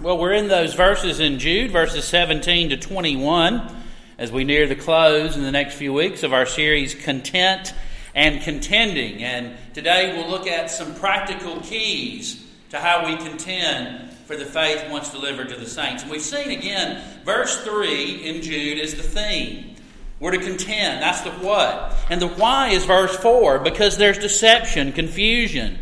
Well, we're in those verses in Jude, verses 17 to 21, as we near the close in the next few weeks of our series, Content and Contending. And today we'll look at some practical keys to how we contend for the faith once delivered to the saints. And we've seen again, verse 3 in Jude is the theme. We're to contend. That's the what. And the why is verse 4, because there's deception, confusion.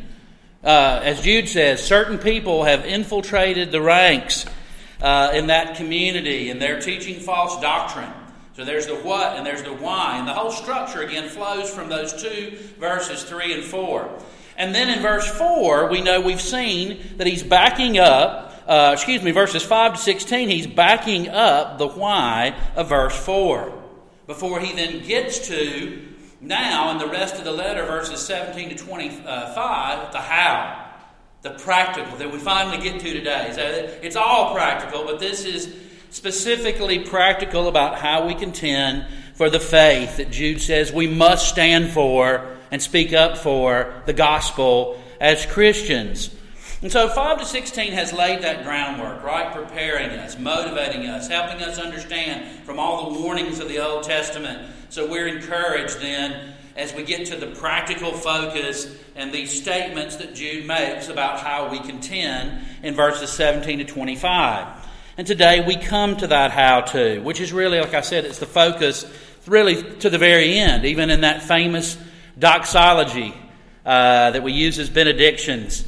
As Jude says, certain people have infiltrated the ranks in that community, and they're teaching false doctrine. So there's the what and there's the why. And the whole structure, again, flows from those two verses, 3 and 4. And then in verse 4, we know we've seen that he's backing up, verses 5 to 16, he's backing up the why of verse 4. Before he then gets to, now in the rest of the letter, verses 17 to 25, the how, the practical that we finally get to today. So it's all practical, but this is specifically practical about how we contend for the faith that Jude says we must stand for and speak up for the gospel as Christians. And so 5 to 16 has laid that groundwork, right? Preparing us, motivating us, helping us understand from all the warnings of the Old Testament. So we're encouraged then as we get to the practical focus and these statements that Jude makes about how we contend in verses 17 to 25. And today we come to that how-to, which is really, like I said, it's the focus really to the very end, even in that famous doxology that we use as benedictions.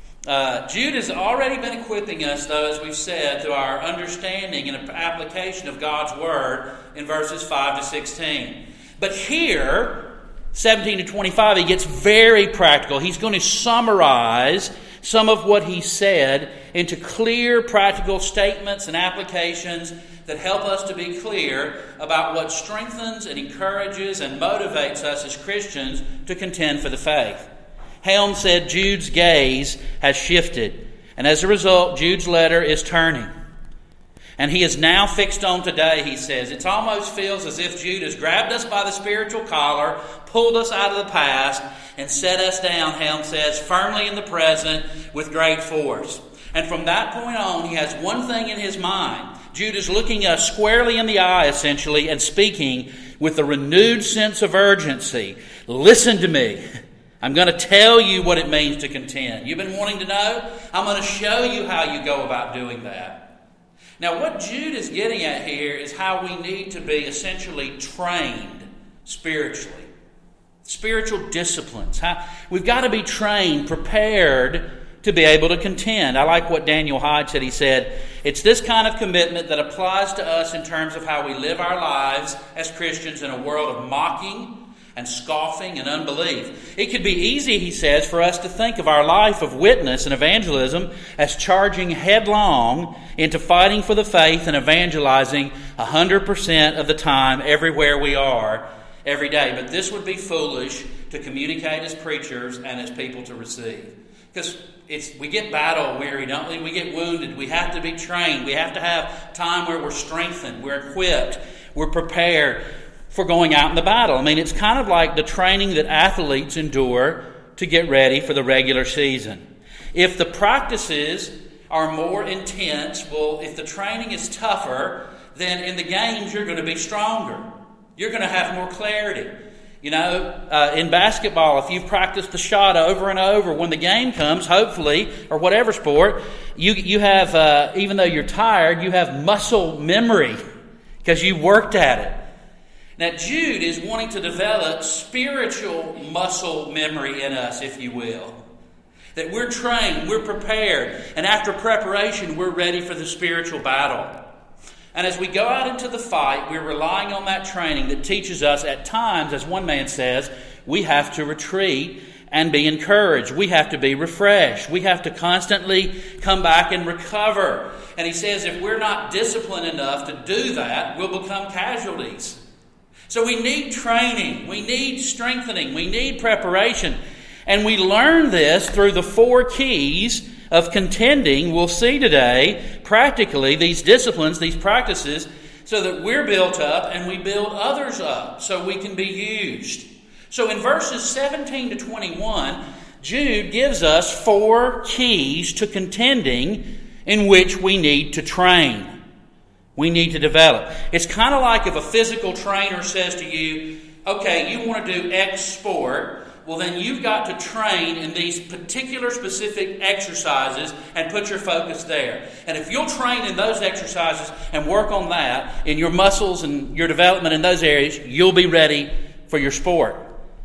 Jude has already been equipping us, though, as we've said, to our understanding and application of God's Word in verses 5 to 16. But here, 17 to 25, he gets very practical. He's going to summarize some of what he said into clear, practical statements and applications that help us to be clear about what strengthens and encourages and motivates us as Christians to contend for the faith. Helm said Jude's gaze has shifted, and as a result, Jude's letter is turning. And he is now fixed on today, he says. It almost feels as if Jude has grabbed us by the spiritual collar, pulled us out of the past, and set us down, Helm says, firmly in the present with great force. And from that point on, he has one thing in his mind. Jude is looking us squarely in the eye, essentially, and speaking with a renewed sense of urgency. Listen to me. I'm going to tell you what it means to contend. You've been wanting to know? I'm going to show you how you go about doing that. Now, what Jude is getting at here is how we need to be essentially trained spiritually. Spiritual disciplines. We've got to be trained, prepared to be able to contend. I like what Daniel Hyde said. He said, it's this kind of commitment that applies to us in terms of how we live our lives as Christians in a world of mocking and scoffing and unbelief. It could be easy, he says, for us to think of our life of witness and evangelism as charging headlong into fighting for the faith and evangelizing 100% of the time everywhere we are every day. But this would be foolish to communicate as preachers and as people to receive. Because we get battle weary, don't we? We get wounded. We have to be trained. We have to have time where we're strengthened, we're equipped, we're prepared for going out in the battle. I mean, it's kind of like the training that athletes endure to get ready for the regular season. If the practices are more intense, well, if the training is tougher, then in the games you're going to be stronger. You're going to have more clarity. You know, in basketball, if you've practiced the shot over and over, when the game comes, hopefully, or whatever sport, you have, even though you're tired, you have muscle memory because you worked at it. Now, Jude is wanting to develop spiritual muscle memory in us, if you will. That we're trained, we're prepared, and after preparation, we're ready for the spiritual battle. And as we go out into the fight, we're relying on that training that teaches us at times, as one man says, we have to retreat and be encouraged. We have to be refreshed. We have to constantly come back and recover. And he says if we're not disciplined enough to do that, we'll become casualties. So we need training, we need strengthening, we need preparation. And we learn this through the 4 keys of contending. We'll see today, practically, these disciplines, these practices, so that we're built up and we build others up so we can be used. So in verses 17 to 21, Jude gives us 4 keys to contending in which we need to train. We need to develop. It's kind of like if a physical trainer says to you, okay, you want to do X sport, well then you've got to train in these particular specific exercises and put your focus there. And if you'll train in those exercises and work on that, in your muscles and your development in those areas, you'll be ready for your sport.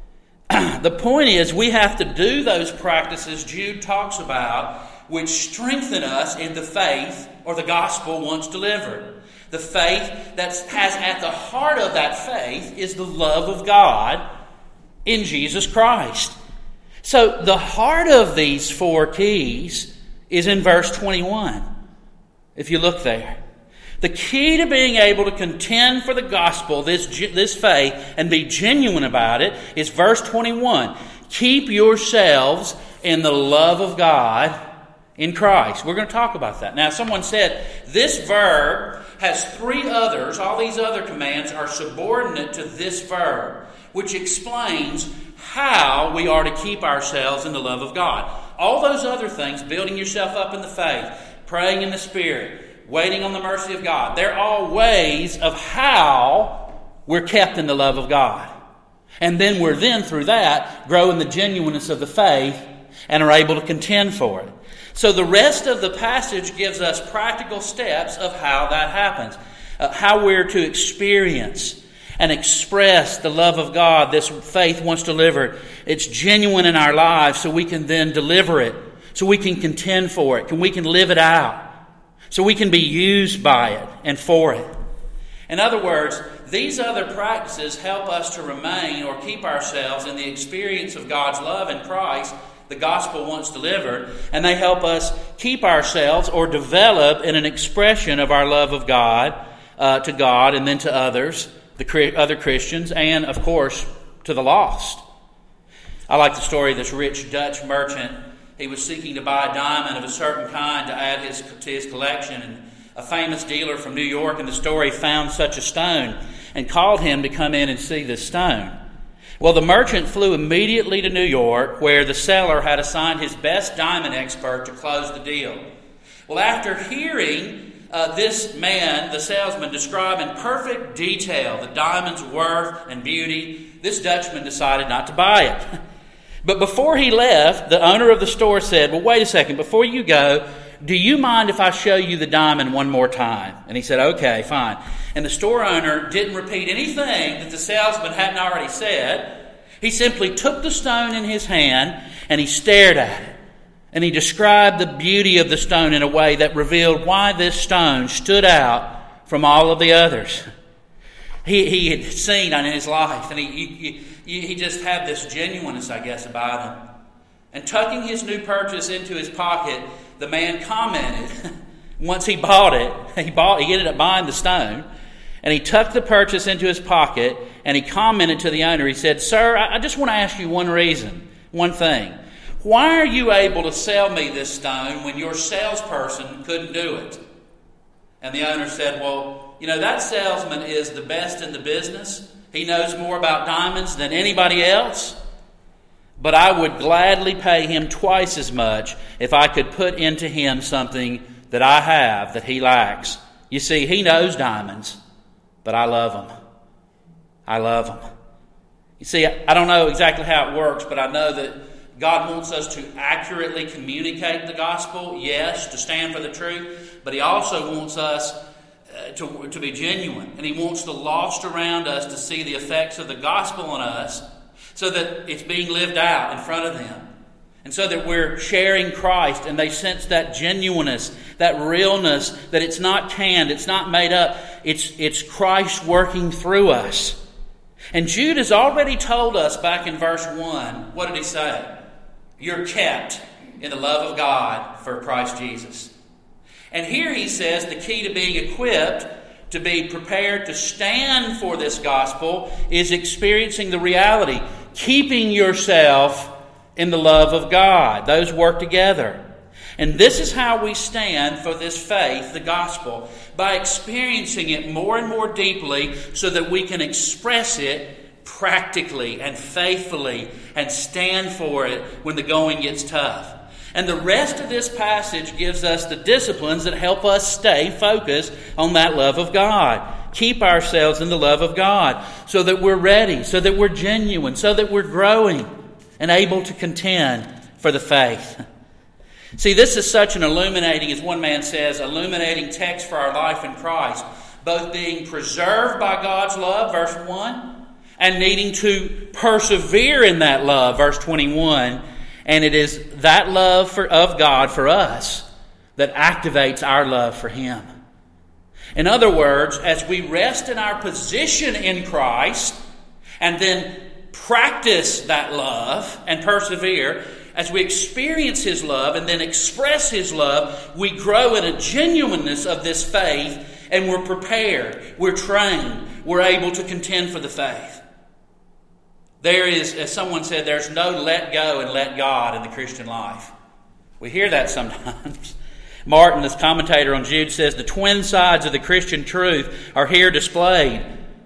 The point is, we have to do those practices Jude talks about, which strengthen us in the faith or the gospel once delivered. The faith that has at the heart of that faith is the love of God in Jesus Christ. So the heart of these four keys is in verse 21. If you look there. The key to being able to contend for the gospel, this faith, and be genuine about it, is verse 21. Keep yourselves in the love of God in Christ. We're going to talk about that. Now, someone said, this verb has three others. All these other commands are subordinate to this verb, which explains how we are to keep ourselves in the love of God. All those other things, building yourself up in the faith, praying in the Spirit, waiting on the mercy of God, they're all ways of how we're kept in the love of God. And then we're through that, grow in the genuineness of the faith and are able to contend for it. So the rest of the passage gives us practical steps of how that happens, how we're to experience and express the love of God this faith once delivered. It's genuine in our lives so we can then deliver it, so we can contend for it, and we can live it out, so we can be used by it and for it. In other words, these other practices help us to remain or keep ourselves in the experience of God's love in Christ, the gospel once delivered, and they help us keep ourselves or develop in an expression of our love of God to God and then to others, the other Christians, and of course to the lost. I like the story of this rich Dutch merchant. He was seeking to buy a diamond of a certain kind to add to his collection, and a famous dealer from New York in the story found such a stone and called him to come in and see this stone. Well, the merchant flew immediately to New York, where the seller had assigned his best diamond expert to close the deal. Well, after hearing this man, the salesman, describe in perfect detail the diamond's worth and beauty, this Dutchman decided not to buy it. But before he left, the owner of the store said, well, wait a second, before you go, do you mind if I show you the diamond one more time? And he said, okay, fine. And the store owner didn't repeat anything that the salesman hadn't already said. He simply took the stone in his hand and he stared at it. And he described the beauty of the stone in a way that revealed why this stone stood out from all of the others. He had seen in his life, and he just had this genuineness, I guess, about him. And tucking his new purchase into his pocket, the man commented, once he bought it, he ended up buying the stone, and he tucked the purchase into his pocket, and he commented to the owner, he said, sir, I just want to ask you one thing. Why are you able to sell me this stone when your salesperson couldn't do it? And the owner said, well, that salesman is the best in the business. He knows more about diamonds than anybody else. But I would gladly pay him twice as much if I could put into him something that I have that he lacks. You see, he knows diamonds, but I love them. I love them. You see, I don't know exactly how it works, but I know that God wants us to accurately communicate the gospel, yes, to stand for the truth, but He also wants us to be genuine. And He wants the lost around us to see the effects of the gospel on us so that it's being lived out in front of them. And so that we're sharing Christ and they sense that genuineness, that realness, that it's not canned, it's not made up, it's Christ working through us. And Jude has already told us back in verse 1, what did he say? You're kept in the love of God for Christ Jesus. And here he says the key to being equipped, to be prepared to stand for this gospel, is experiencing the reality, keeping yourself in the love of God. Those work together. And this is how we stand for this faith, the gospel, by experiencing it more and more deeply so that we can express it practically and faithfully and stand for it when the going gets tough. And the rest of this passage gives us the disciplines that help us stay focused on that love of God. Keep ourselves in the love of God so that we're ready, so that we're genuine, so that we're growing and able to contend for the faith. See, this is such an illuminating, as one man says, illuminating text for our life in Christ. Both being preserved by God's love, verse 1, and needing to persevere in that love, verse 21. And it is that love of God for us that activates our love for Him. In other words, as we rest in our position in Christ and then practice that love and persevere, as we experience His love and then express His love, we grow in a genuineness of this faith, and we're prepared, we're trained, we're able to contend for the faith. There is, as someone said, there's no let go and let God in the Christian life. We hear that sometimes. Martin, this commentator on Jude, says the twin sides of the Christian truth are here displayed.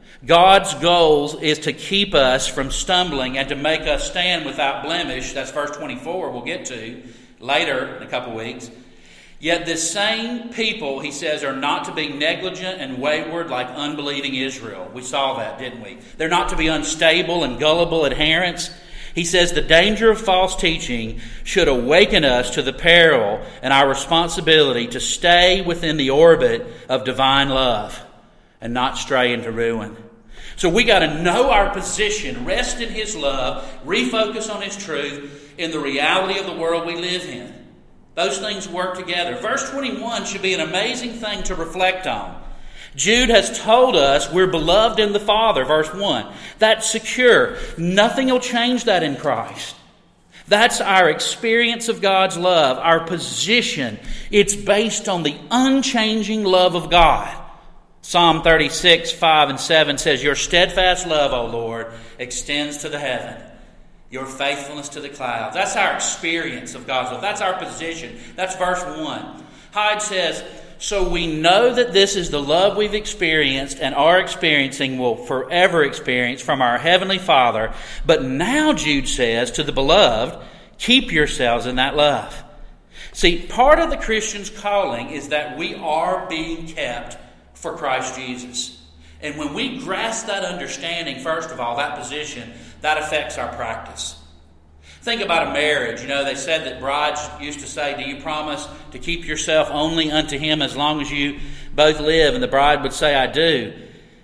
God's goal is to keep us from stumbling and to make us stand without blemish. That's verse 24 we'll get to later in a couple weeks. Yet this same people, he says, are not to be negligent and wayward like unbelieving Israel. We saw that, didn't we? They're not to be unstable and gullible adherents. He says the danger of false teaching should awaken us to the peril and our responsibility to stay within the orbit of divine love and not stray into ruin. So we got to know our position, rest in His love, refocus on His truth in the reality of the world we live in. Those things work together. Verse 21 should be an amazing thing to reflect on. Jude has told us we're beloved in the Father, verse 1. That's secure. Nothing will change that in Christ. That's our experience of God's love, our position. It's based on the unchanging love of God. Psalm 36, 5 and 7 says, Your steadfast love, O Lord, extends to the heaven. Your faithfulness to the clouds. That's our experience of God's love. That's our position. That's verse 1. Hyde says, So we know that this is the love we've experienced and are experiencing, will forever experience from our Heavenly Father. But now, Jude says, to the beloved, keep yourselves in that love. See, part of the Christian's calling is that we are being kept for Christ Jesus. And when we grasp that understanding, first of all, that position, that affects our practice. Think about a marriage. You know, they said that brides used to say, do you promise to keep yourself only unto Him as long as you both live? And the bride would say, I do.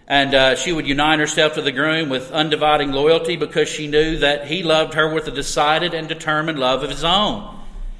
And she would unite herself to the groom with undividing loyalty because she knew that he loved her with a decided and determined love of his own.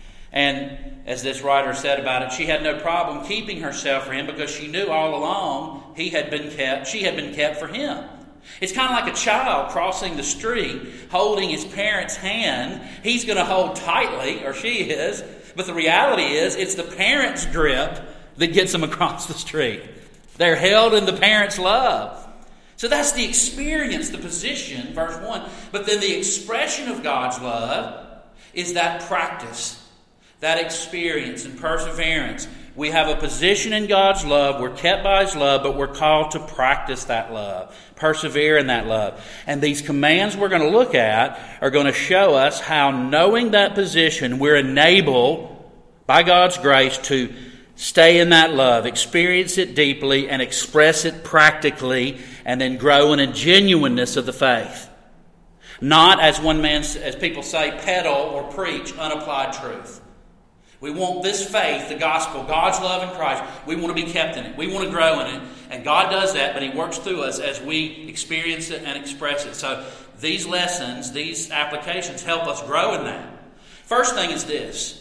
And as this writer said about it, she had no problem keeping herself for him because she knew all along she had been kept for him. It's kind of like a child crossing the street, holding his parent's hand. He's going to hold tightly, or she is, but the reality is it's the parent's grip that gets them across the street. They're held in the parent's love. So that's the experience, the position, verse 1. But then the expression of God's love is that practice, that experience and perseverance. We have a position in God's love. We're kept by His love, but we're called to practice that love, persevere in that love. And these commands we're going to look at are going to show us how, knowing that position, we're enabled by God's grace to stay in that love, experience it deeply, and express it practically, and then grow in a genuineness of the faith. Not, as people say, peddle or preach unapplied truth. We want this faith, the gospel, God's love in Christ. We want to be kept in it. We want to grow in it. And God does that, but He works through us as we experience it and express it. So these lessons, these applications help us grow in that. First thing is this: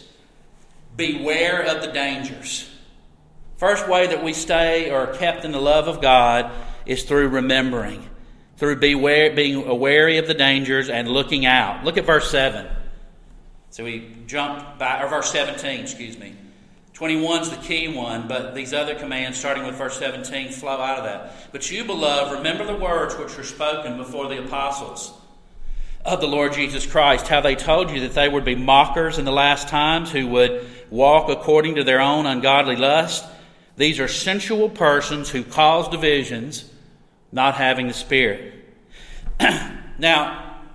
beware of the dangers. First way that we stay or are kept in the love of God is through remembering, through being wary of the dangers and looking out. Look at verse 7. So we jump back, or verse 17, 21's the key one, but these other commands, starting with verse 17, flow out of that. But you, beloved, remember the words which were spoken before the apostles of the Lord Jesus Christ, how they told you that they would be mockers in the last times, who would walk according to their own ungodly lust. These are sensual persons who cause divisions, not having the Spirit. Now,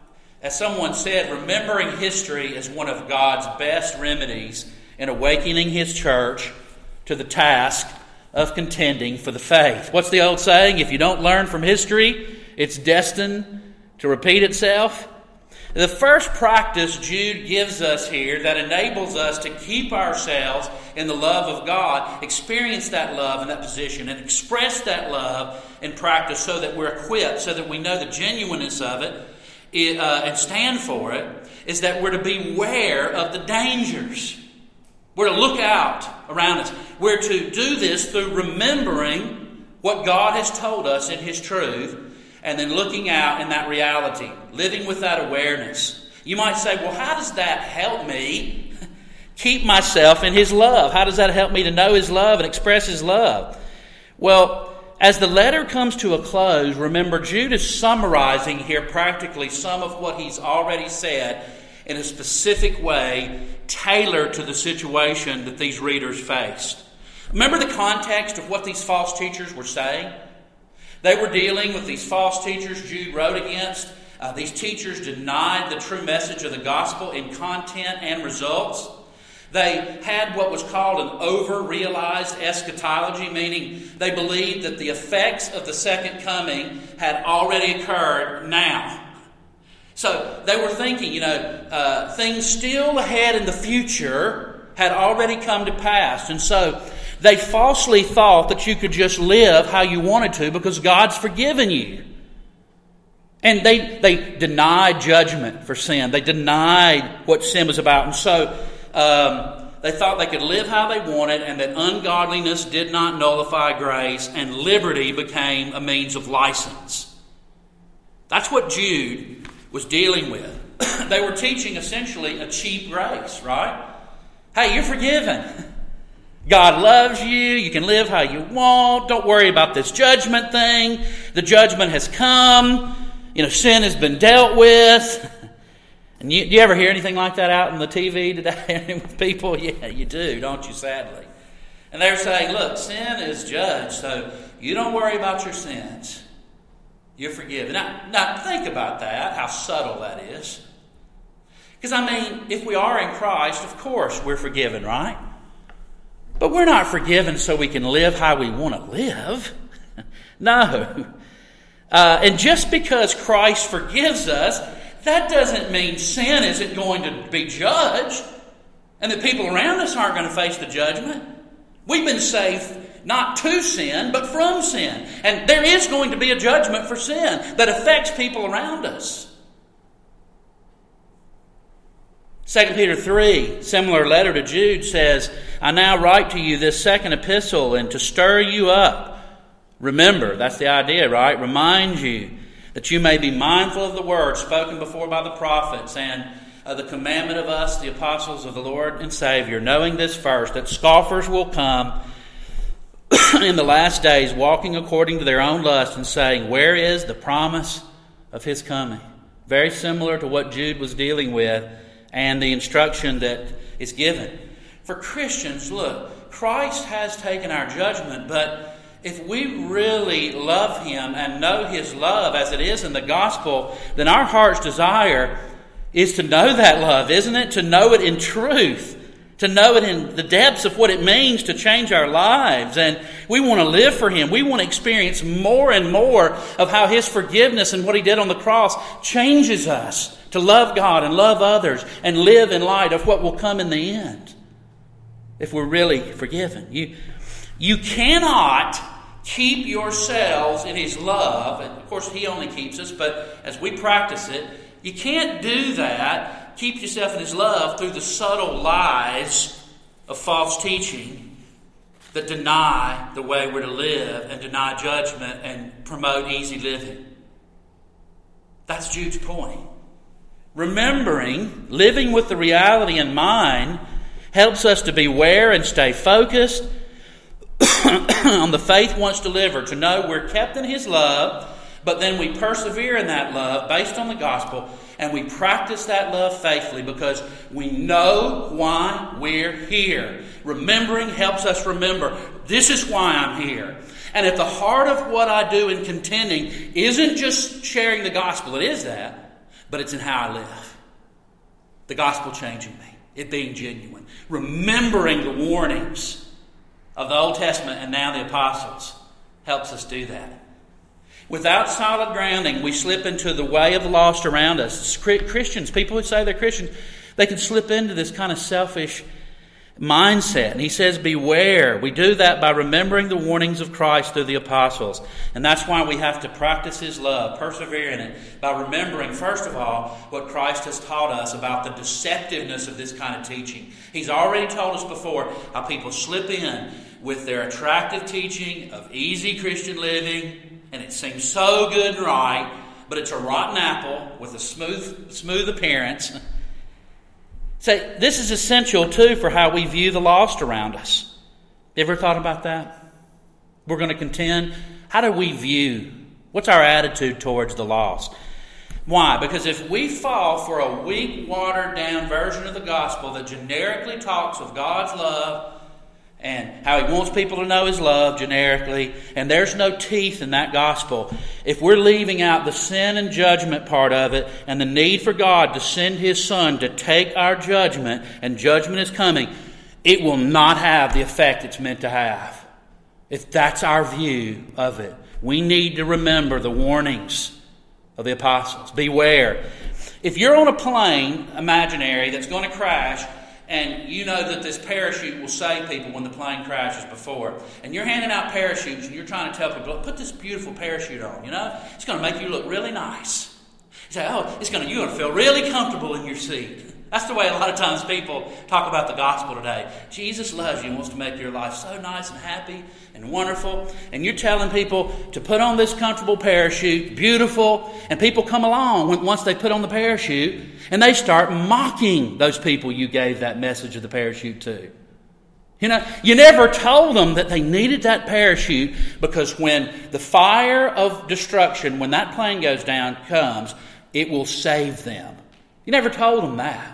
As someone said, remembering history is one of God's best remedies in awakening His church to the task of contending for the faith. What's the old saying? If you don't learn from history, it's destined to repeat itself. The first practice Jude gives us here that enables us to keep ourselves in the love of God, experience that love in that position, and express that love in practice so that we're equipped, so that we know the genuineness of it and stand for it, is that we're to beware of the dangers. We're to look out around us. We're to do this through remembering what God has told us in His truth, and then looking out in that reality, living with that awareness. You might say, well, how does that help me keep myself in His love? How does that help me to know His love and express His love? Well, as the letter comes to a close, remember, Jude is summarizing here practically some of what he's already said in a specific way, tailored to the situation that these readers faced. Remember the context of what these false teachers were saying? They were dealing with these false teachers Jude wrote against. These teachers denied the true message of the gospel in content and results. They had what was called an over-realized eschatology, meaning they believed that the effects of the second coming had already occurred now. So they were thinking, things still ahead in the future had already come to pass. And so they falsely thought that you could just live how you wanted to because God's forgiven you. And they denied judgment for sin. They denied what sin was about. And so they thought they could live how they wanted and that ungodliness did not nullify grace and liberty became a means of license. That's what Jude was dealing with. They were teaching essentially a cheap grace, right? Hey, you're forgiven. God loves you. You can live how you want. Don't worry about this judgment thing. The judgment has come. Sin has been dealt with. And do you ever hear anything like that out on the TV today with people? Yeah, you do, don't you, sadly? And they're saying, look, sin is judged, so you don't worry about your sins. You're forgiven. Now think about that, how subtle that is. Because, if we are in Christ, of course we're forgiven, right? But we're not forgiven so we can live how we want to live. No. And just because Christ forgives us, that doesn't mean sin isn't going to be judged and that people around us aren't going to face the judgment. We've been saved not to sin, but from sin. And there is going to be a judgment for sin that affects people around us. 2 Peter 3, similar letter to Jude, says, I now write to you this second epistle, and to stir you up. Remember, that's the idea, right? Remind you that you may be mindful of the words spoken before by the prophets and the commandment of us, the apostles of the Lord and Savior, knowing this first, that scoffers will come in the last days, walking according to their own lust and saying, where is the promise of His coming? Very similar to what Jude was dealing with and the instruction that is given. For Christians, look, Christ has taken our judgment, but if we really love Him and know His love as it is in the gospel, then our heart's desire is to know that love, isn't it? To know it in truth, to know it in the depths of what it means to change our lives. And we want to live for Him. We want to experience more and more of how His forgiveness and what He did on the cross changes us to love God and love others and live in light of what will come in the end if we're really forgiven. You cannot keep yourselves in His love. And of course, He only keeps us, but as we practice it, you can't do that, keep yourself in His love through the subtle lies of false teaching that deny the way we're to live and deny judgment and promote easy living. That's Jude's point. Remembering, living with the reality in mind, helps us to beware and stay focused on the faith once delivered, to know we're kept in His love, but then we persevere in that love based on the gospel, and we practice that love faithfully because we know why we're here. Remembering helps us remember, this is why I'm here. And at the heart of what I do in contending isn't just sharing the gospel, it is that. but it's in how I live. The gospel changing me, it being genuine. Remembering the warnings of the Old Testament and now the apostles helps us do that. Without solid grounding, we slip into the way of the lost around us. Christians, people who say they're Christians, they can slip into this kind of selfish mindset. And he says, beware. We do that by remembering the warnings of Christ through the apostles. And that's why we have to practice His love, persevere in it, by remembering, first of all, what Christ has taught us about the deceptiveness of this kind of teaching. He's already told us before how people slip in with their attractive teaching of easy Christian living, and it seems so good and right, but it's a rotten apple with a smooth appearance. So this is essential, too, for how we view the lost around us. You ever thought about that? We're going to contend. How do we view? What's our attitude towards the lost? Why? Because if we fall for a weak, watered-down version of the gospel that generically talks of God's love and how He wants people to know His love generically, and there's no teeth in that gospel, if we're leaving out the sin and judgment part of it and the need for God to send His Son to take our judgment, and judgment is coming, it will not have the effect it's meant to have. If that's our view of it, we need to remember the warnings of the apostles. Beware. If you're on a plane, imaginary, that's going to crash, and you know that this parachute will save people when the plane crashes before, and you're handing out parachutes and you're trying to tell people, put this beautiful parachute on, it's going to make you look really nice. You say, you're going to feel really comfortable in your seat. That's the way a lot of times people talk about the gospel today. Jesus loves you and wants to make your life so nice and happy and wonderful. And you're telling people to put on this comfortable parachute, beautiful. And people come along once they put on the parachute and they start mocking those people you gave that message of the parachute to. You never told them that they needed that parachute because when the fire of destruction, when that plane goes down, comes, it will save them. You never told them that.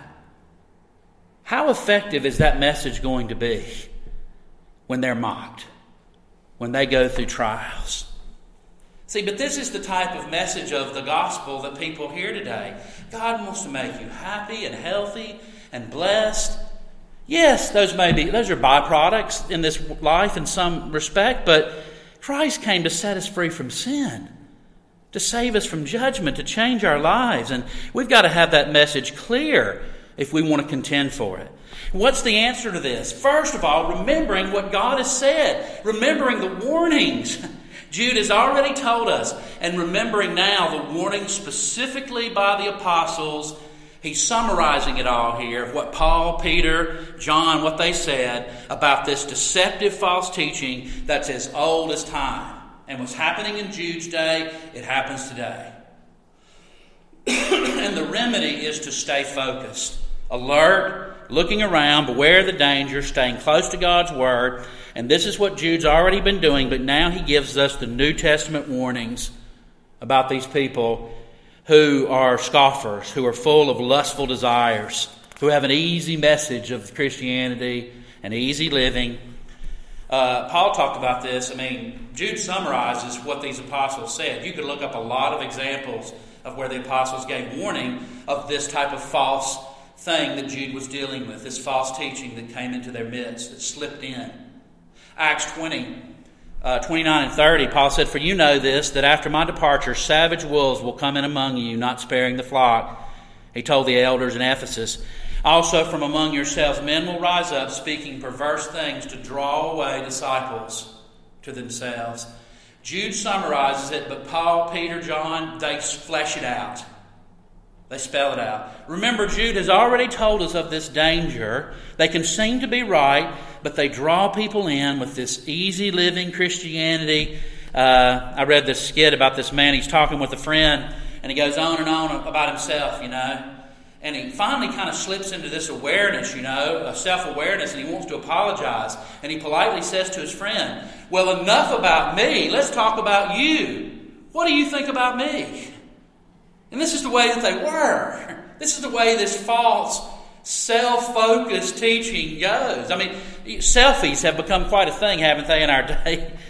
How effective is that message going to be when they're mocked, when they go through trials? See, but this is the type of message of the gospel that people hear today. God wants to make you happy and healthy and blessed. Yes, those are byproducts in this life in some respect, but Christ came to set us free from sin, to save us from judgment, to change our lives. And we've got to have that message clear if we want to contend for it. What's the answer to this? First of all, remembering what God has said. Remembering the warnings Jude has already told us. And remembering now the warnings specifically by the apostles. He's summarizing it all here. What Paul, Peter, John, what they said about this deceptive false teaching that's as old as time. And what's happening in Jude's day, it happens today. And the remedy is to stay focused, alert, looking around, beware of the danger, staying close to God's Word. And this is what Jude's already been doing, but now he gives us the New Testament warnings about these people who are scoffers, who are full of lustful desires, who have an easy message of Christianity and easy living. Paul talked about this. Jude summarizes what these apostles said. You could look up a lot of examples of where the apostles gave warning of this type of false thing that Jude was dealing with, this false teaching that came into their midst, that slipped in. Acts 20, 29 and 30, Paul said, "For you know this, that after my departure, savage wolves will come in among you, not sparing the flock." He told the elders in Ephesus. "Also from among yourselves men will rise up, speaking perverse things to draw away disciples to themselves." Jude summarizes it, but Paul, Peter, John, they flesh it out. They spell it out. Remember, Jude has already told us of this danger. They can seem to be right, but they draw people in with this easy living Christianity. I read this skit about this man. He's talking with a friend, and he goes on and on about himself, And he finally kind of slips into this awareness, a self-awareness, and he wants to apologize. And he politely says to his friend, "Well, enough about me. Let's talk about you. What do you think about me?" And this is the way that they were. This is the way this false, self-focused teaching goes. Selfies have become quite a thing, haven't they, in our day?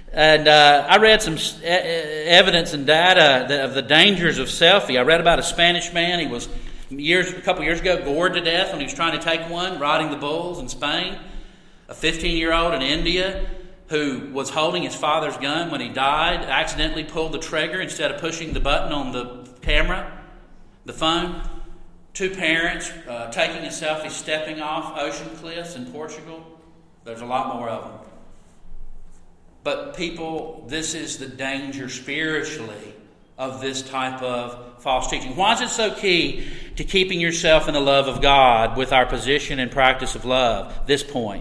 And I read some evidence and data of the dangers of selfie. I read about a Spanish man. He was a couple years ago gored to death when he was trying to take one, riding the bulls in Spain. A 15-year-old in India who was holding his father's gun when he died, accidentally pulled the trigger instead of pushing the button on the camera, the phone. 2 parents taking a selfie, stepping off ocean cliffs in Portugal. There's a lot more of them. But people, this is the danger spiritually of this type of false teaching. Why is it so key to keeping yourself in the love of God with our position and practice of love? This point.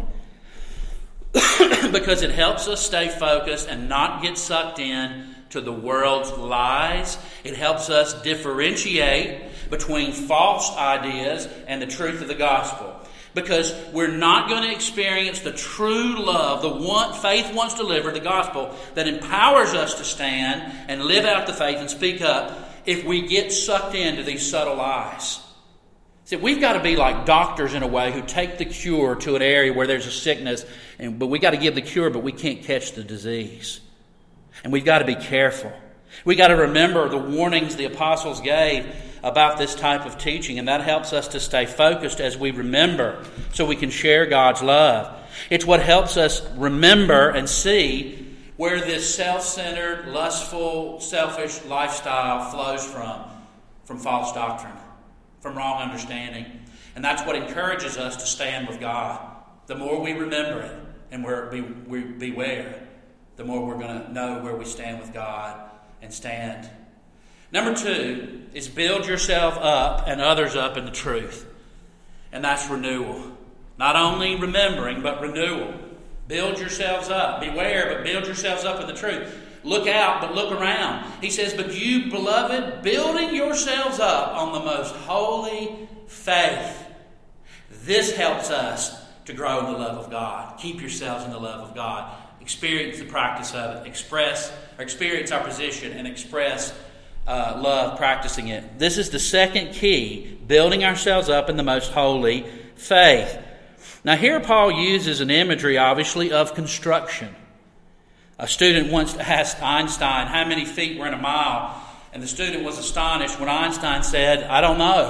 Because it helps us stay focused and not get sucked in to the world's lies. It helps us differentiate between false ideas and the truth of the gospel. Because we're not going to experience the true love, the one faith once delivered, the gospel, that empowers us to stand and live out the faith and speak up if we get sucked into these subtle lies. See, we've got to be like doctors in a way who take the cure to an area where there's a sickness, but we got to give the cure, but we can't catch the disease. And we've got to be careful. We've got to remember the warnings the apostles gave about this type of teaching, and that helps us to stay focused as we remember so we can share God's love. It's what helps us remember and see where this self-centered, lustful, selfish lifestyle flows from false doctrine, from wrong understanding. And that's what encourages us to stand with God. The more we remember it and we beware, the more we're going to know where we stand with God and stand. Number 2 is build yourself up and others up in the truth. And that's renewal. Not only remembering, but renewal. Build yourselves up. Beware, but build yourselves up in the truth. Look out, but look around. He says, but you, beloved, building yourselves up on the most holy faith. This helps us to grow in the love of God. Keep yourselves in the love of God. Experience the practice of it. Experience our position and express love practicing it. This is the second key, building ourselves up in the most holy faith. Now here Paul uses an imagery, obviously, of construction. A student once asked Einstein how many feet were in a mile, and the student was astonished when Einstein said, I don't know.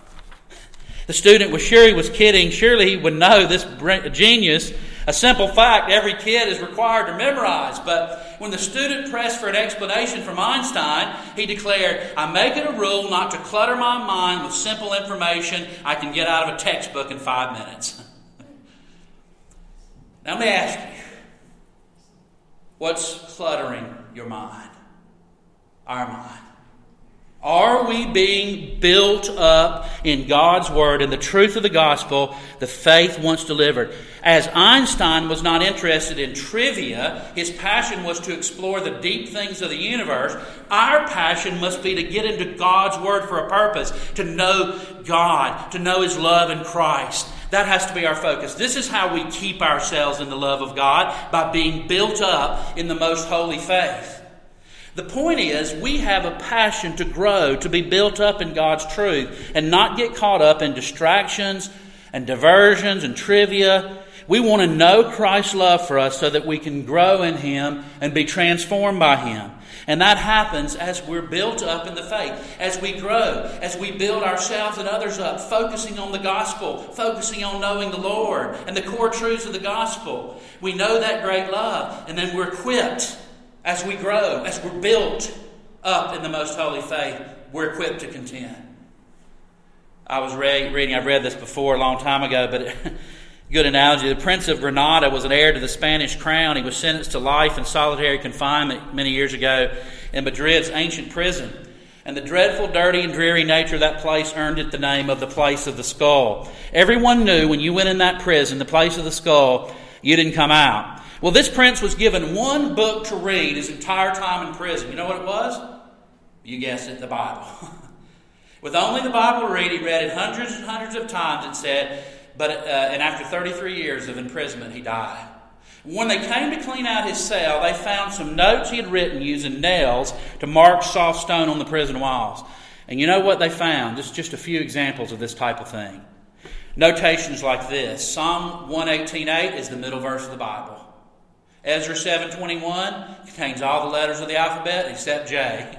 The student was sure he was kidding. Surely he would know, this genius, a simple fact every kid is required to memorize. But when the student pressed for an explanation from Einstein, he declared, I make it a rule not to clutter my mind with simple information I can get out of a textbook in 5 minutes. Now let me ask you, what's cluttering your mind? Our mind. Are we being built up in God's Word and the truth of the gospel, the faith once delivered? As Einstein was not interested in trivia, his passion was to explore the deep things of the universe. Our passion must be to get into God's Word for a purpose, to know God, to know His love in Christ. That has to be our focus. This is how we keep ourselves in the love of God, by being built up in the most holy faith. The point is, we have a passion to grow, to be built up in God's truth, and not get caught up in distractions and diversions and trivia. We want to know Christ's love for us so that we can grow in Him and be transformed by Him. And that happens as we're built up in the faith, as we grow, as we build ourselves and others up, focusing on the gospel, focusing on knowing the Lord and the core truths of the gospel. We know that great love, and then we're equipped. As we grow, as we're built up in the most holy faith, we're equipped to contend. I was reading, I've read this before a long time ago, but good analogy. The Prince of Granada was an heir to the Spanish crown. He was sentenced to life in solitary confinement many years ago in Madrid's ancient prison. And the dreadful, dirty, and dreary nature of that place earned it the name of the place of the skull. Everyone knew when you went in that prison, the place of the skull, you didn't come out. Well, this prince was given one book to read his entire time in prison. You know what it was? You guessed it, the Bible. With only the Bible to read, he read it hundreds and hundreds of times, it said, and after 33 years of imprisonment, he died. When they came to clean out his cell, they found some notes he had written using nails to mark soft stone on the prison walls. And you know what they found? Just a few examples of this type of thing. Notations like this. Psalm 118:8 is the middle verse of the Bible. Ezra 7:21 contains all the letters of the alphabet except J.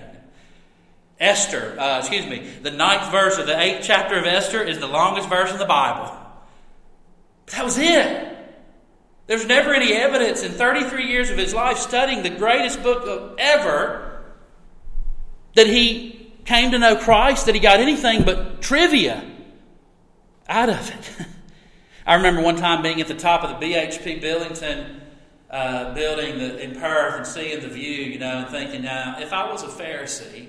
The 9th verse of the 8th chapter of Esther is the longest verse in the Bible. But that was it. There's never any evidence in 33 years of his life studying the greatest book ever that he came to know Christ, that he got anything but trivia out of it. I remember one time being at the top of the BHP Billington building in Perth and seeing the view, and thinking, now, if I was a Pharisee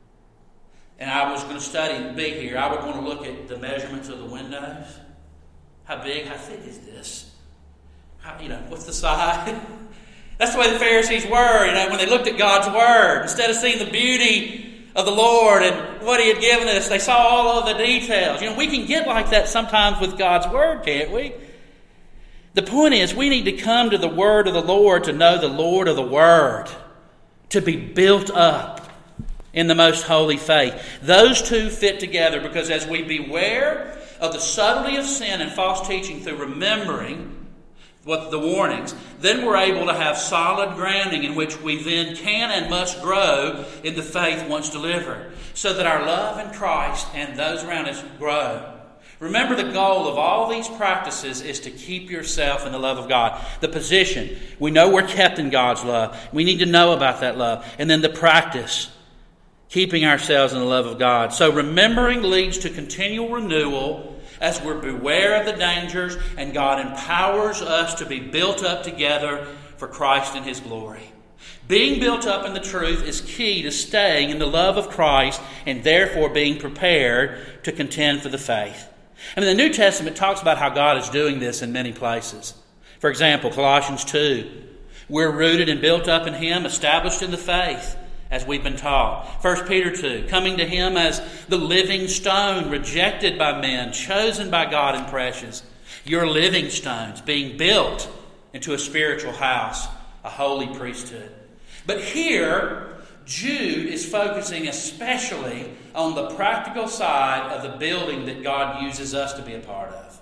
and I was going to study and be here, I would want to look at the measurements of the windows. How big, how thick is this? What's the side? That's the way the Pharisees were, when they looked at God's Word. Instead of seeing the beauty of the Lord and what He had given us, they saw all of the details. We can get like that sometimes with God's Word, can't we? The point is, we need to come to the Word of the Lord to know the Lord of the Word, to be built up in the most holy faith. Those two fit together because as we beware of the subtlety of sin and false teaching through remembering what the warnings, then we're able to have solid grounding in which we then can and must grow in the faith once delivered, so that our love in Christ and those around us grow. Remember, the goal of all these practices is to keep yourself in the love of God. The position, we know we're kept in God's love. We need to know about that love. And then the practice, keeping ourselves in the love of God. So remembering leads to continual renewal as we're beware of the dangers, and God empowers us to be built up together for Christ and His glory. Being built up in the truth is key to staying in the love of Christ and therefore being prepared to contend for the faith. The New Testament talks about how God is doing this in many places. For example, Colossians 2. We're rooted and built up in Him, established in the faith, as we've been taught. 1 Peter 2, coming to Him as the living stone, rejected by men, chosen by God and precious. You're living stones, being built into a spiritual house, a holy priesthood. But here, Jude is focusing especially on the practical side of the building that God uses us to be a part of.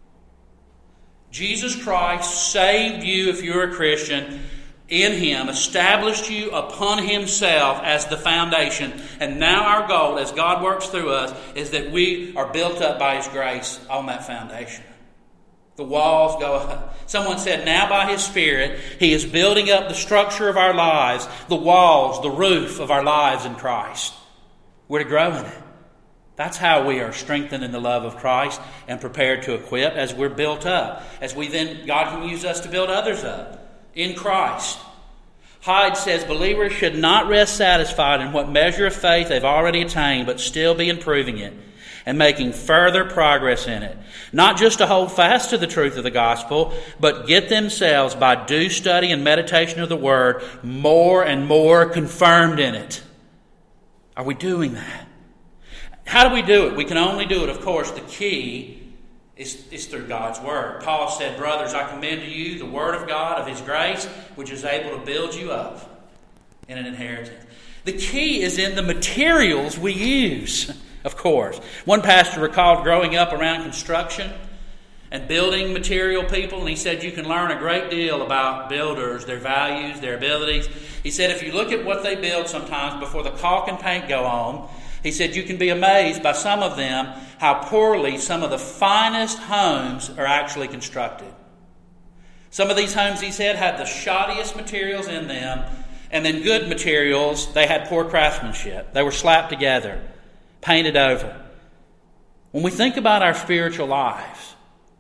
Jesus Christ saved you if you're a Christian in Him, established you upon Himself as the foundation. And now our goal, as God works through us, is that we are built up by His grace on that foundation. The walls go up. Someone said, now by His Spirit, He is building up the structure of our lives, the walls, the roof of our lives in Christ. We're to grow in it. That's how we are strengthened in the love of Christ and prepared to equip as we're built up. As we then, God can use us to build others up in Christ. Hyde says believers should not rest satisfied in what measure of faith they've already attained, but still be improving it and making further progress in it. Not just to hold fast to the truth of the gospel, but get themselves, by due study and meditation of the Word, more and more confirmed in it. Are we doing that? How do we do it? We can only do it, of course, the key is through God's Word. Paul said, brothers, I commend to you the Word of God, of His grace, which is able to build you up in an inheritance. The key is in the materials we use, of course. One pastor recalled growing up around construction and building material people, and he said you can learn a great deal about builders, their values, their abilities. He said if you look at what they build sometimes before the caulk and paint go on, he said you can be amazed by some of them how poorly some of the finest homes are actually constructed. Some of these homes, he said, had the shoddiest materials in them, and then good materials, they had poor craftsmanship. They were slapped together, painted over. When we think about our spiritual lives,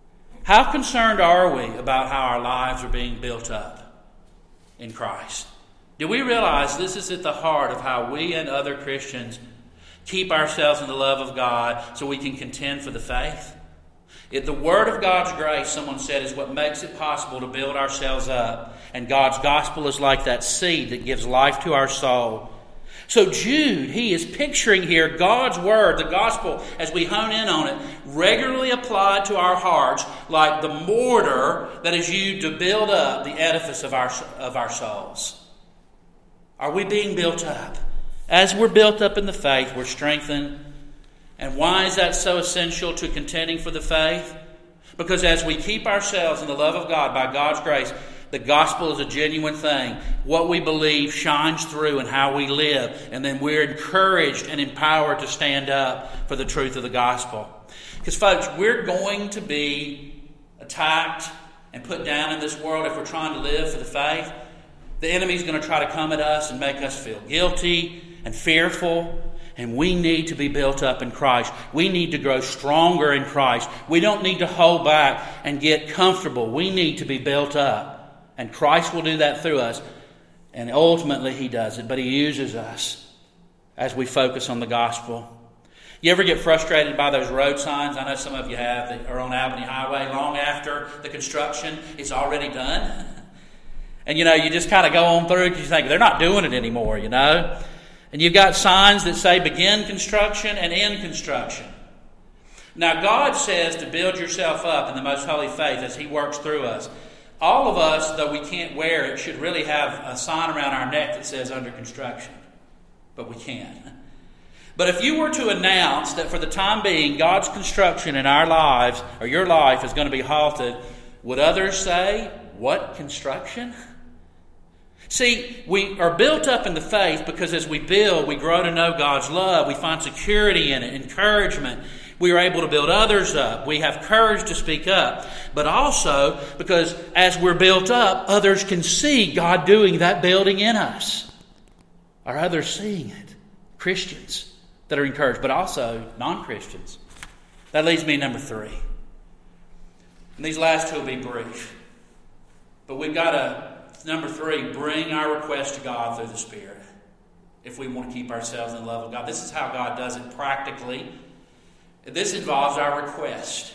how concerned are we about how our lives are being built up in Christ? Do we realize this is at the heart of how we and other Christians keep ourselves in the love of God so we can contend for the faith? The Word of God's grace, someone said, is what makes it possible to build ourselves up. And God's gospel is like that seed that gives life to our soul. So Jude, he is picturing here God's Word, the gospel, as we hone in on it, regularly applied to our hearts like the mortar that is used to build up the edifice of our souls. Are we being built up? As we're built up in the faith, we're strengthened. And why is that so essential to contending for the faith? Because as we keep ourselves in the love of God by God's grace, The gospel is a genuine thing. What we believe shines through in how we live. And then we're encouraged and empowered to stand up for the truth of the gospel. Because, folks, we're going to be attacked and put down in this world if we're trying to live for the faith. The enemy's going to try to come at us and make us feel guilty and fearful. And we need to be built up in Christ. We need to grow stronger in Christ. We don't need to hold back and get comfortable. We need to be built up. And Christ will do that through us. And ultimately He does it. But He uses us as we focus on the gospel. You ever get frustrated by those road signs? I know some of you have that are on Albany Highway long after the construction is already done. And you just kind of go on through because you think they're not doing it anymore, And you've got signs that say begin construction and end construction. Now God says to build yourself up in the most holy faith as He works through us. All of us, though we can't wear it, should really have a sign around our neck that says under construction. But we can't. But if you were to announce that for the time being God's construction in our lives, or your life, is going to be halted, would others say, what construction? See, we are built up in the faith because as we build, we grow to know God's love. We find security in it, encouragement. We are able to build others up. We have courage to speak up. But also because as we're built up, others can see God doing that building in us. Are others seeing it? Christians that are encouraged, but also non-Christians. That leads me to number 3. And these last two will be brief. But we've got to, number 3, bring our request to God through the Spirit. If we want to keep ourselves in love with God. This is how God does it practically. This involves our request.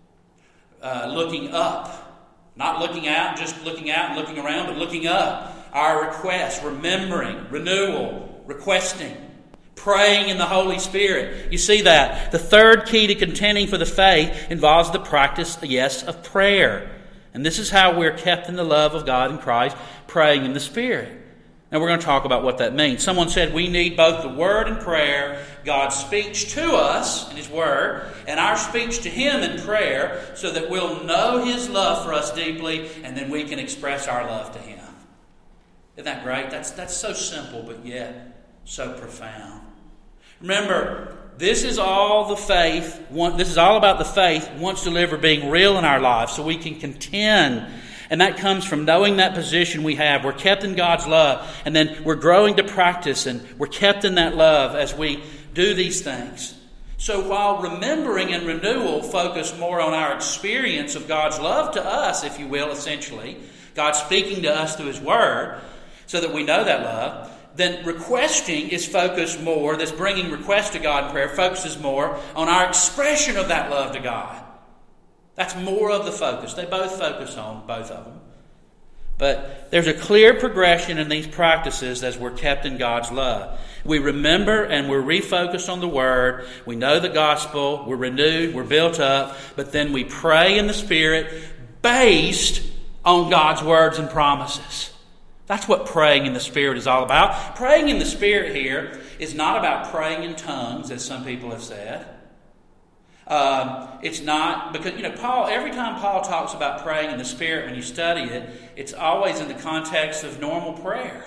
Looking up. Not looking out, just looking out and looking around, but looking up. Our request, remembering, renewal, requesting. Praying in the Holy Spirit. You see that. The third key to contending for the faith involves the practice, of prayer. And this is how we're kept in the love of God in Christ, praying in the Spirit. Now we're going to talk about what that means. Someone said we need both the Word and prayer, God's speech to us in His Word, and our speech to Him in prayer, so that we'll know His love for us deeply, and then we can express our love to Him. Isn't that great? That's so simple, but yet so profound. Remember, this is all the faith. This is all about the faith once delivered being real in our lives, so we can contend. And that comes from knowing that position we have. We're kept in God's love, and then we're growing to practice, and we're kept in that love as we do these things. So while remembering and renewal focus more on our experience of God's love to us, if you will, essentially, God speaking to us through His Word, so that we know that love, then requesting is focused more, this bringing request to God in prayer focuses more on our expression of that love to God. That's more of the focus. They both focus on both of them. But there's a clear progression in these practices as we're kept in God's love. We remember and we're refocused on the Word. We know the gospel. We're renewed. We're built up. But then we pray in the Spirit based on God's words and promises. That's what praying in the Spirit is all about. Praying in the Spirit here is not about praying in tongues, as some people have said. It's not, because, Paul, every time Paul talks about praying in the Spirit, when you study it, it's always in the context of normal prayer.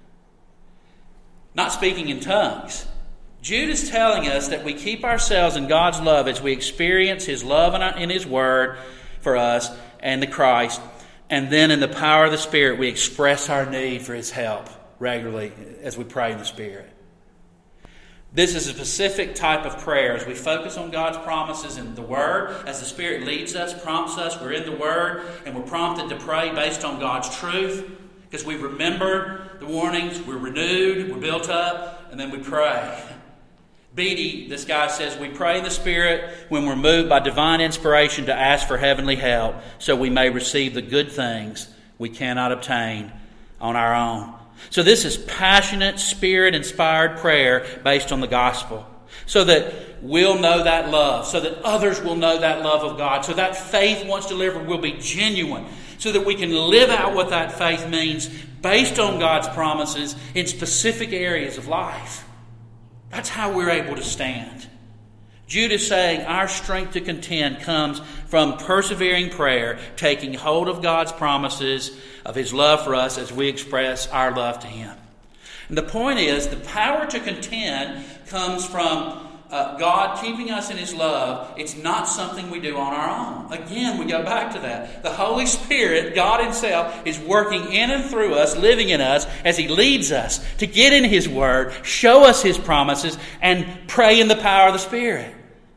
Not speaking in tongues. Jude is telling us that we keep ourselves in God's love as we experience His love in His Word for us and the Christ. And then in the power of the Spirit, we express our need for His help regularly as we pray in the Spirit. This is a specific type of prayer as we focus on God's promises in the Word. As the Spirit leads us, prompts us, we're in the Word, and we're prompted to pray based on God's truth. Because we remember the warnings, we're renewed, we're built up, and then we pray. Beatty, this guy says, we pray in the Spirit when we're moved by divine inspiration to ask for heavenly help so we may receive the good things we cannot obtain on our own. So this is passionate, Spirit-inspired prayer based on the gospel. So that we'll know that love, so that others will know that love of God, so that faith once delivered will be genuine, so that we can live out what that faith means based on God's promises in specific areas of life. That's how we're able to stand. Jude is saying our strength to contend comes from persevering prayer, taking hold of God's promises of His love for us as we express our love to Him. And the point is, the power to contend comes from God keeping us in His love. It's not something we do on our own. Again, we go back to that. The Holy Spirit, God Himself, is working in and through us, living in us, as He leads us to get in His Word, show us His promises, and pray in the power of the Spirit.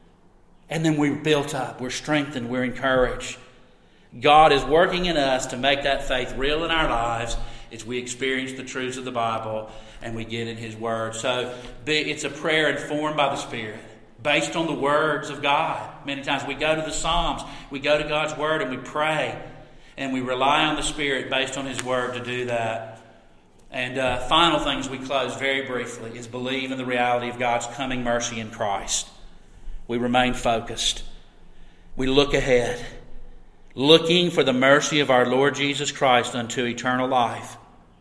And then we're built up, we're strengthened, we're encouraged. God is working in us to make that faith real in our lives as we experience the truths of the Bible and we get in His Word. So it's a prayer informed by the Spirit, based on the words of God. Many times we go to the Psalms, we go to God's Word and we pray, and we rely on the Spirit based on His Word to do that. And final things we close very briefly is believe in the reality of God's coming mercy in Christ. We remain focused. We look ahead, looking for the mercy of our Lord Jesus Christ unto eternal life.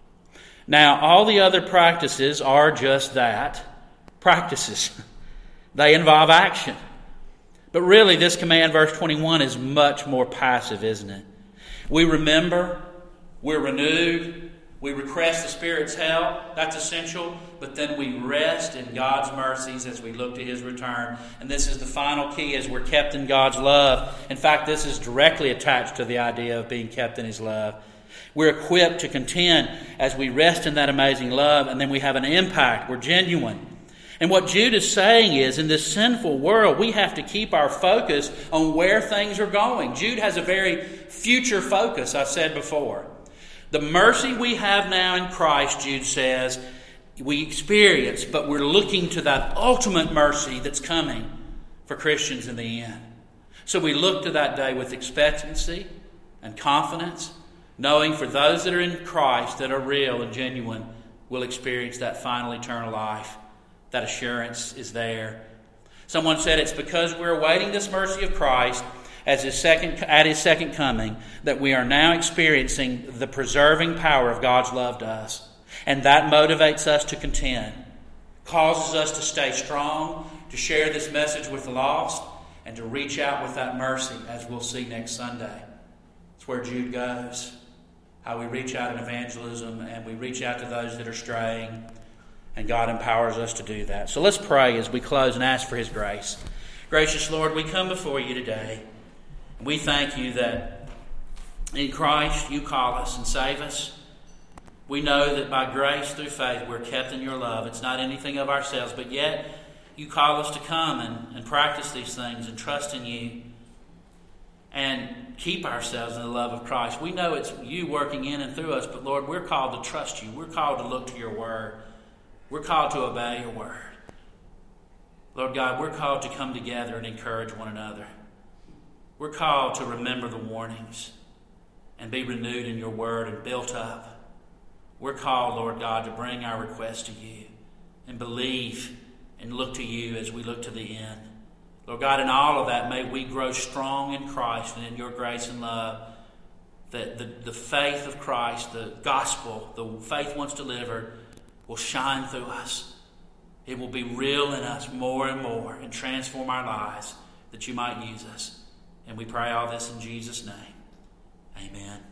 Now, all the other practices are just that, practices. They involve action. But really, this command, verse 21, is much more passive, isn't it? We remember, we're renewed, we request the Spirit's help, that's essential, but then we rest in God's mercies as we look to His return. And this is the final key, as we're kept in God's love. In fact, this is directly attached to the idea of being kept in His love. We're equipped to contend as we rest in that amazing love, and then we have an impact. We're genuine. And what Jude is saying is, in this sinful world, we have to keep our focus on where things are going. Jude has a very future focus, I've said before. The mercy we have now in Christ, Jude says, we experience, but we're looking to that ultimate mercy that's coming for Christians in the end. So we look to that day with expectancy and confidence, knowing for those that are in Christ, that are real and genuine, will experience that final eternal life. That assurance is there. Someone said it's because we're awaiting this mercy of Christ at His second coming that we are now experiencing the preserving power of God's love to us. And that motivates us to contend, causes us to stay strong, to share this message with the lost, and to reach out with that mercy, as we'll see next Sunday. It's where Jude goes, how we reach out in evangelism and we reach out to those that are straying, and God empowers us to do that. So let's pray as we close and ask for His grace. Gracious Lord, we come before You today. We thank You that in Christ You call us and save us. We know that by grace through faith we're kept in Your love. It's not anything of ourselves, but yet You call us to come and practice these things and trust in You and keep ourselves in the love of Christ. We know it's You working in and through us, but Lord, we're called to trust You. We're called to look to Your Word. We're called to obey Your Word. Lord God, we're called to come together and encourage one another. We're called to remember the warnings and be renewed in Your Word and built up. We're called, Lord God, to bring our requests to You and believe and look to You as we look to the end. Lord God, in all of that, may we grow strong in Christ and in Your grace and love, that the faith of Christ, the gospel, the faith once delivered, will shine through us. It will be real in us more and more and transform our lives, that You might use us. And we pray all this in Jesus' name. Amen.